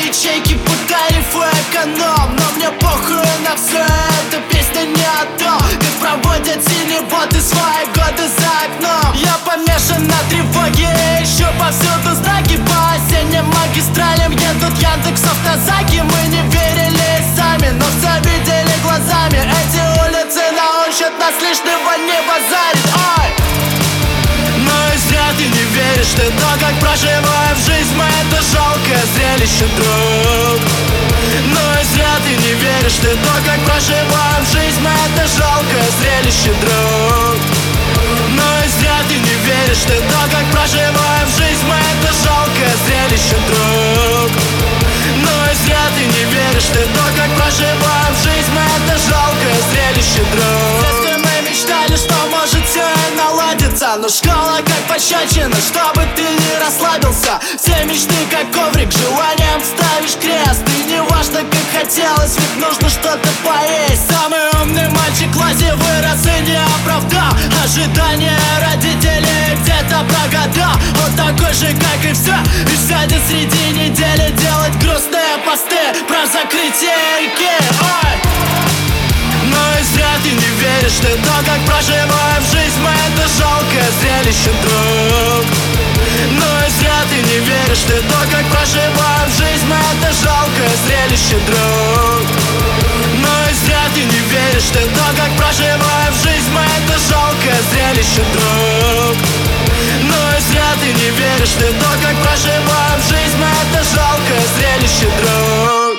ячейки по тарифу эконом. Но мне похуй на все, эта песня не о том, как проводят синеботы свои годы за окном. Я помешан на тревоге, еще повсюду знаки. По осенним магистралям едут Яндекс автозаки. Мы не верили сами, но все видели глазами. Эти улицы научат нас лишнего не базарить. Ой! Но и зря ты не веришь, ты то, как проживаем жизнь мы, это жалкое зрелище, друг. Но и зря ты не веришь, ты то, как проживаем жизнь мы, это жалкое зрелище, друг. Но и зря ты не веришь, ты то, как проживаем жизнь мы, это жалкое зрелище, друг. Но и зря ты не веришь, ты то, как проживаем жизнь мы, это жалкое зрелище, друг. Если мы мечтали, что может все и наладится, но школа как пощечина, чтобы ты не расслабился. Все мечты как коврик, желанием ставишь крест. И не важно как хотелось, ведь нужно что-то поесть. Самый умный мальчик в классе вырос и не оправдал ожидания родителей, где-то прогадал. Он такой же как и все, и сядет среди недели делать грустные посты про закрытие реки. Ой! Но и зря ты не веришь, ты то, как проживаем жизнь мы, это жалкое зрелище, друг. Но и зря ты не веришь, ты то, как проживаем жизнь мы, это жалкое зрелище, друг. Но и зря ты не веришь, ты то, как проживаем жизнь мы, это жалкое зрелище, друг. Но и зря ты не веришь, ты то, как проживаем жизнь мы, это жалкое зрелище, друг.